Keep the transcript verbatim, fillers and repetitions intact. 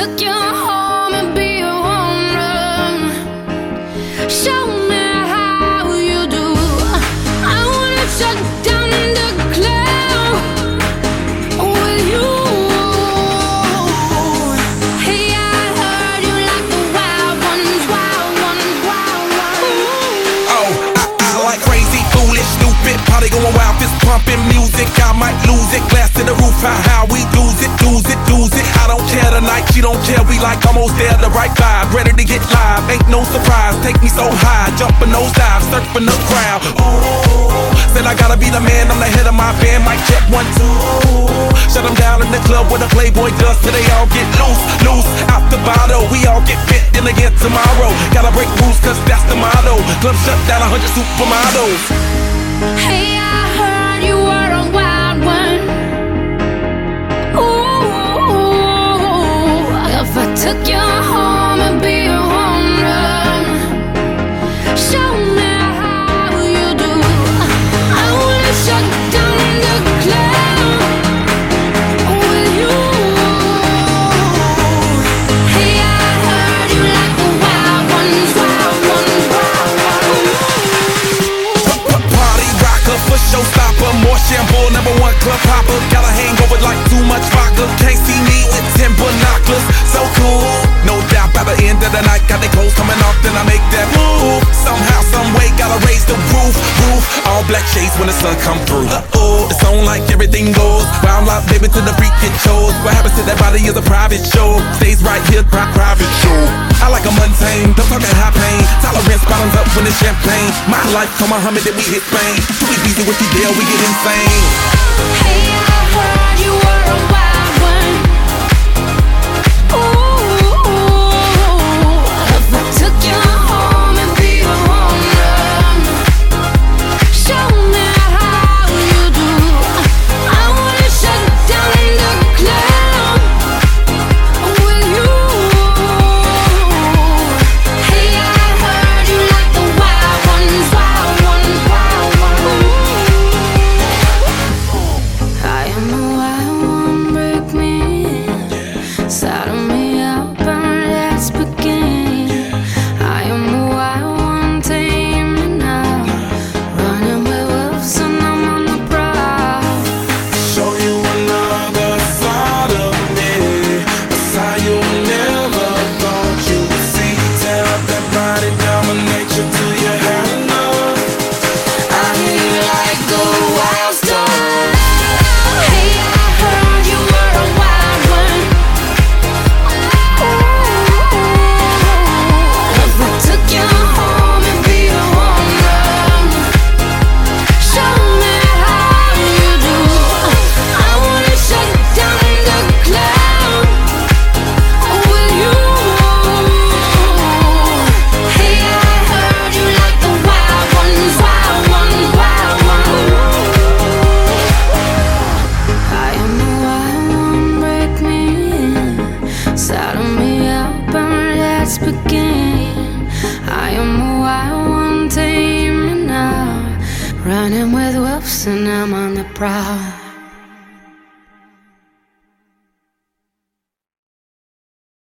took you home and be your home run, show me how you do. I wanna shut down the club with you. Hey, I heard you like the wild ones, wild ones, wild ones. Oh, I, I like crazy, foolish, stupid, party going wild, fist pumping music. I might lose it, glass to the roof, how, how we lose it, lose it, lose it. I don't care tonight, she don't care, we like almost there, the right vibe, ready to get live, ain't no surprise, take me so high, jumping those dives, surfing the crowd. Ooh, said I gotta be the man, I'm the head of my band, mic check one, two. Shut them down in the club where the Playboy does, till they all get loose, loose, out the bottle, we all get fit in again tomorrow. Gotta break rules, cause that's the motto, club shut down, a hundred supermodels. Hey, I heard you were a wild one. Ooh, if I took you home and be your home run, show me how you do. I wanna shut down the club with you. Hey, I heard you like the wild ones, wild ones, wild ones. Party rocker, for showstopper, more shampoo, number one club hopper. Got a hangover like too much vodka. Can't see me with ten binoculars. So cool, no doubt by the end of the night, got the clothes coming off, then I make that move. Somehow, some way, gotta raise the roof, roof. All black shades when the sun come through. Uh-oh, it's on like everything goes. Wild out, baby, to the freak it shows. What happens to that body is a private show. Stays right here, pri- private show. I like a mundane, don't talk at high pain. Tolerance bottoms up when it's champagne. My life, come Muhammad, then we hit Spain. Too easy with the deal, we get insane. Hey, I heard you were a wild one. Ooh, if I took you home and be your home run, show me how you do. I wanna shut down the club with you. Hey, I heard you like the wild ones, wild ones, wild ones. I am the wild one, break me, saddle me up and let's begin. I am the wild one, tame me now, running with wolves and I'm on the prowl. Show you another side of me, a side you never thought you would see. Tear up that body, dominate you till you had enough. I hear you like a wild star. Hey, I heard you were a wild one. Ooh, if I took you home and be your home run, show me how you do. I wanna shut down the club with you. Hey, I heard you like the wild ones, wild ones, wild ones. I am the wild one, break me, saddle me up and let's begin. I am the wild one, tame me now, running with wolves and I'm on the prowl.